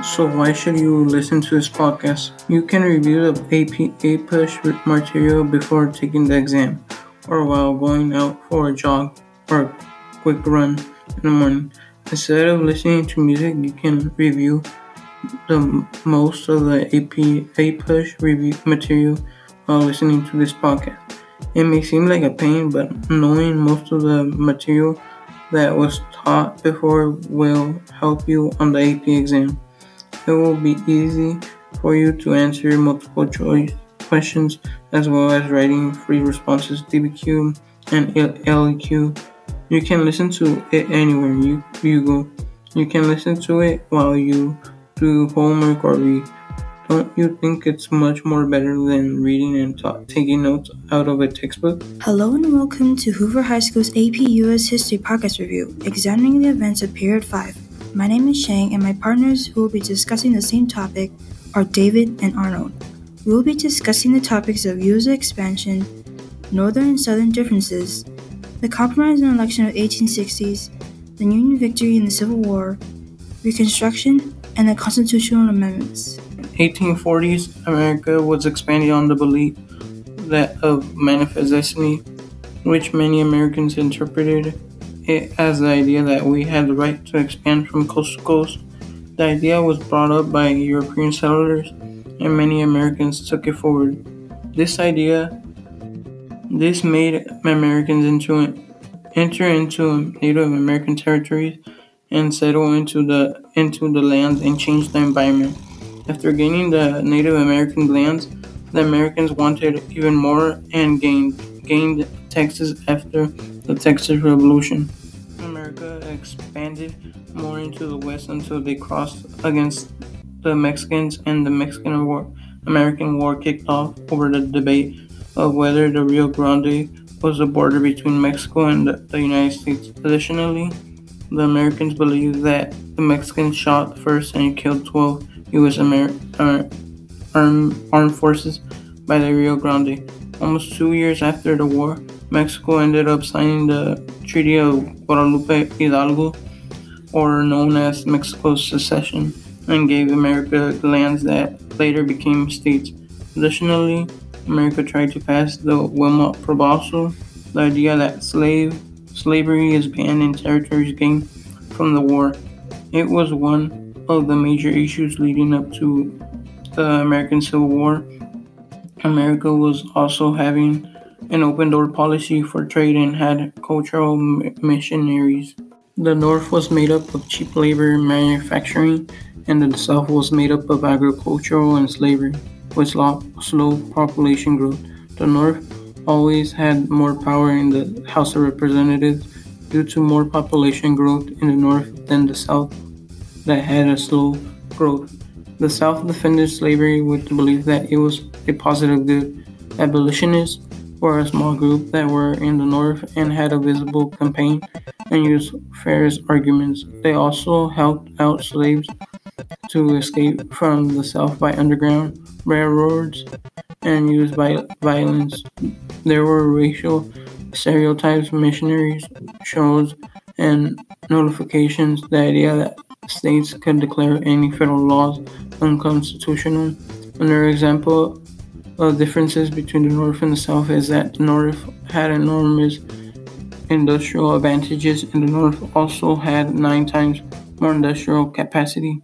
So why should you listen to this podcast? You can review the AP push material before taking the exam, or while going out for a jog or a quick run in the morning. Instead of listening to music, you can review the most of the AP push review material while listening to this podcast. It may seem like a pain, but knowing most of the material that was taught before will help you on the AP exam. It will be easy for you to answer multiple choice questions as well as writing free responses DBQ and LEQ. You can listen to it anywhere you go. You can listen to it while you do homework or read. Don't you think it's much more better than reading and taking notes out of a textbook? Hello and welcome to Hoover High School's AP US History Podcast Review, examining the events of Period 5. My name is Shang, and my partners who will be discussing the same topic are David and Arnold. We will be discussing the topics of U.S. expansion, northern and southern differences, the Compromise and Election of 1860s, the Union victory in the Civil War, Reconstruction, and the Constitutional Amendments. 1840s, America was expanding on the belief that of manifest destiny, which many Americans interpreted it as the idea that we had the right to expand from coast to coast. The idea was brought up by European settlers, and many Americans took it forward. This made Americans enter into Native American territories and settle into the lands and change the environment. After gaining the Native American lands, the Americans wanted even more and gained Texas after the Texas Revolution. America expanded more into the west until they crossed against the Mexicans, and the Mexican-American War kicked off over the debate of whether the Rio Grande was the border between Mexico and the United States. Additionally, the Americans believed that the Mexicans shot first and killed 12 U.S. armed forces by the Rio Grande. Almost 2 years after the war, Mexico ended up signing the Treaty of Guadalupe Hidalgo, or known as Mexico's secession, and gave America lands that later became states. Additionally, America tried to pass the Wilmot Proposal, the idea that slavery is banned in territories gained from the war. It was one of the major issues leading up to the American Civil War. America was also having an open-door policy for trade and had cultural missionaries. The North was made up of cheap labor manufacturing, and the South was made up of agricultural and slavery, with slow population growth. The North always had more power in the House of Representatives due to more population growth in the North than the South that had a slow growth. The South defended slavery with the belief that it was a positive good. Abolitionists were a small group that were in the North and had a visible campaign and used various arguments. They also helped out slaves to escape from the South by underground railroads and used violence. There were racial stereotypes, missionaries, shows, and notifications. The idea that states could declare any federal laws unconstitutional. Another example of differences between the North and the South is that the North had enormous industrial advantages, and the North also had 9 times more industrial capacity.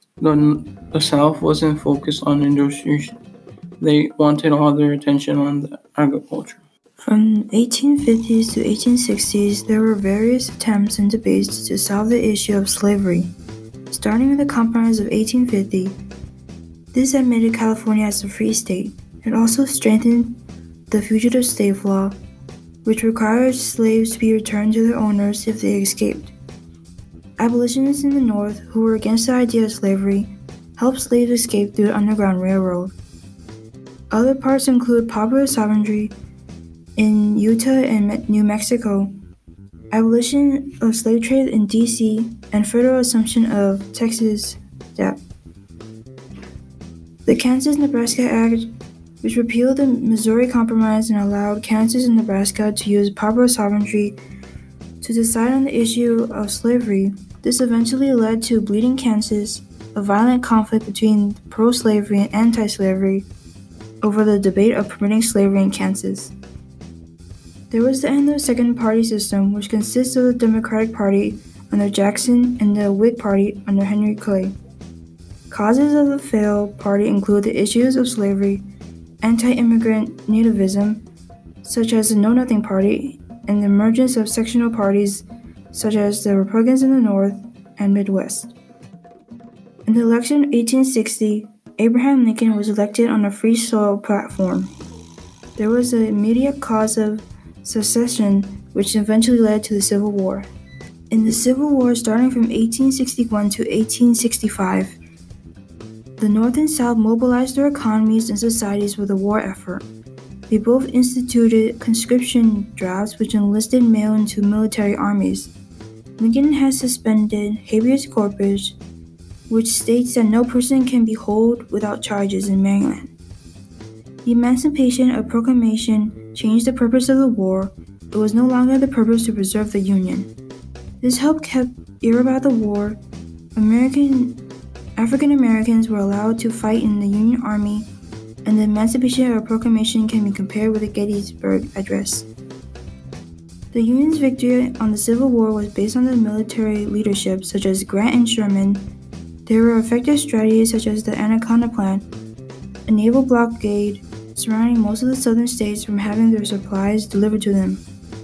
The South wasn't focused on industries. They wanted all their attention on the agriculture. From 1850s to 1860s, there were various attempts and debates to solve the issue of slavery. Starting with the Compromise of 1850, this admitted California as a free state. It also strengthened the Fugitive Slave Law, which required slaves to be returned to their owners if they escaped. Abolitionists in the North, who were against the idea of slavery, helped slaves escape through the Underground Railroad. Other parts include popular sovereignty in Utah and New Mexico, abolition of slave trade in D.C., and federal assumption of Texas. The Kansas-Nebraska Act, which repealed the Missouri Compromise and allowed Kansas and Nebraska to use popular sovereignty to decide on the issue of slavery. This eventually led to Bleeding Kansas, a violent conflict between pro-slavery and anti-slavery over the debate of permitting slavery in Kansas. There was the Anglo-Second party system, which consists of the Democratic Party under Jackson and the Whig Party under Henry Clay. Causes of the failed party include the issues of slavery, anti-immigrant nativism, such as the Know Nothing Party, and the emergence of sectional parties such as the Republicans in the North and Midwest. In the election of 1860, Abraham Lincoln was elected on a free soil platform. There was an immediate cause of secession, which eventually led to the Civil War. In the Civil War starting from 1861 to 1865, the North and South mobilized their economies and societies for the war effort. They both instituted conscription drafts which enlisted male into military armies. Lincoln has suspended habeas corpus, which states that no person can be held without charges in Maryland. The Emancipation Proclamation changed the purpose of the war. It was no longer the purpose to preserve the Union. This helped keep ear about the war. African Americans were allowed to fight in the Union Army, and the Emancipation Proclamation can be compared with the Gettysburg Address. The Union's victory on the Civil War was based on the military leadership such as Grant and Sherman. There were effective strategies such as the Anaconda Plan, a naval blockade surrounding most of the southern states from having their supplies delivered to them.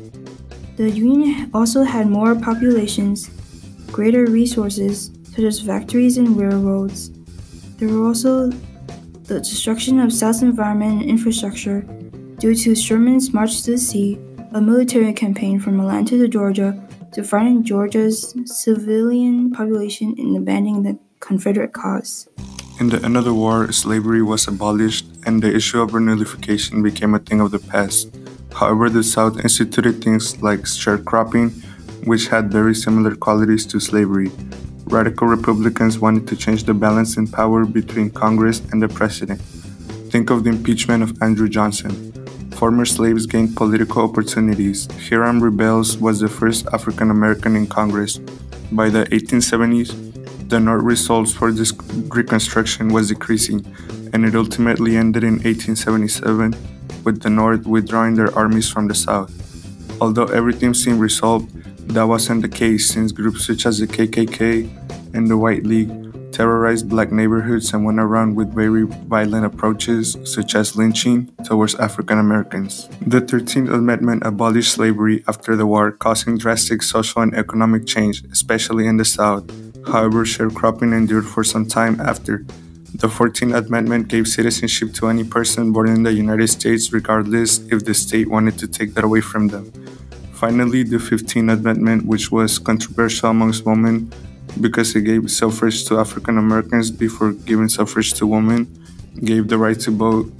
The Union also had more populations, greater resources, such as factories and railroads. There were also the destruction of South's environment and infrastructure due to Sherman's March to the Sea, a military campaign from Atlanta to Georgia to fighting Georgia's civilian population and abandoning the Confederate cause. In the end of the war, slavery was abolished and the issue of nullification became a thing of the past. However, the South instituted things like sharecropping, which had very similar qualities to slavery. Radical Republicans wanted to change the balance in power between Congress and the president. Think of the impeachment of Andrew Johnson. Former slaves gained political opportunities. Hiram Rebels was the first African American in Congress. By the 1870s, the North results for this reconstruction was decreasing, and it ultimately ended in 1877 with the North withdrawing their armies from the South. Although everything seemed resolved, that wasn't the case since groups such as the KKK and the White League terrorized black neighborhoods and went around with very violent approaches such as lynching towards African Americans. The 13th Amendment abolished slavery after the war, causing drastic social and economic change, especially in the South. However, sharecropping endured for some time after. The 14th Amendment gave citizenship to any person born in the United States regardless if the state wanted to take that away from them. Finally, the 15th Amendment, which was controversial amongst women because it gave suffrage to African Americans before giving suffrage to women, gave the right to vote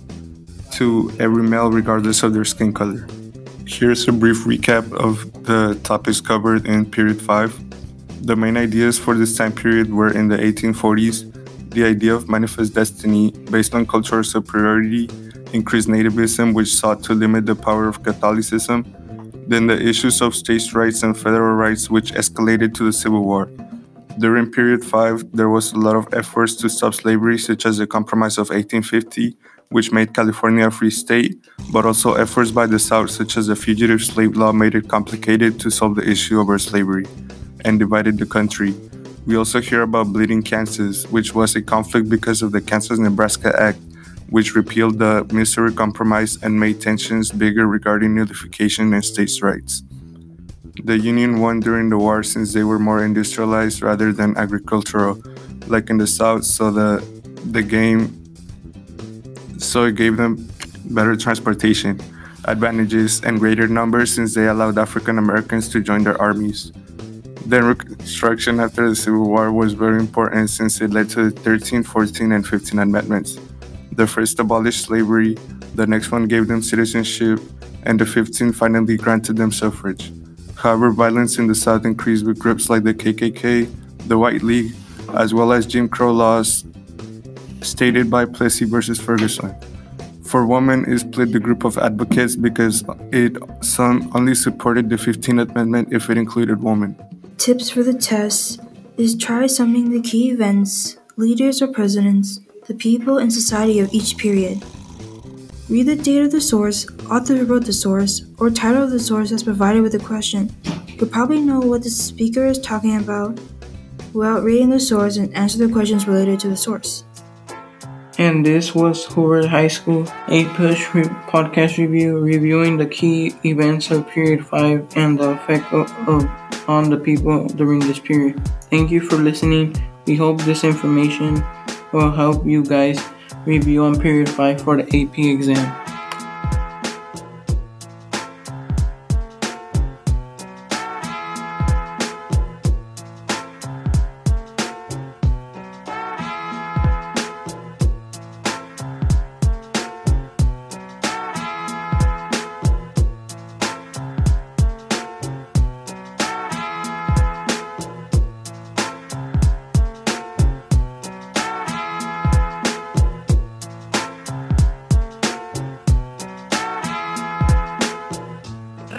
to every male regardless of their skin color. Here's a brief recap of the topics covered in Period 5. The main ideas for this time period were in the 1840s, the idea of manifest destiny based on cultural superiority, increased nativism which sought to limit the power of Catholicism, then the issues of states' rights and federal rights which escalated to the Civil War. During Period 5, there was a lot of efforts to stop slavery, such as the Compromise of 1850, which made California a free state, but also efforts by the South, such as the Fugitive Slave Law, made it complicated to solve the issue over slavery and divided the country. We also hear about Bleeding Kansas, which was a conflict because of the Kansas-Nebraska Act, which repealed the Missouri Compromise and made tensions bigger regarding nullification and states' rights. The Union won during the war since they were more industrialized rather than agricultural, like in the South, so it gave them better transportation advantages and greater numbers since they allowed African Americans to join their armies. Then Reconstruction after the Civil War was very important since it led to the 13th, 14th, and 15th Amendments. The first abolished slavery, the next one gave them citizenship, and the 15th finally granted them suffrage. However, violence in the South increased with groups like the KKK, the White League, as well as Jim Crow laws stated by Plessy versus Ferguson. For women, it split the group of advocates because some only supported the 15th Amendment if it included women. Tips for the test is try summing the key events, leaders or presidents, the people and society of each period. Read the date of the source, author who wrote the source, or title of the source as provided with the question. You'll probably know what the speaker is talking about without reading the source and answer the questions related to the source. And this was Hoover High School 8-Push podcast review, reviewing the key events of Period 5 and the effect on the people during this period. Thank you for listening. We hope this information will help you guys review on Period 5 for the AP exam.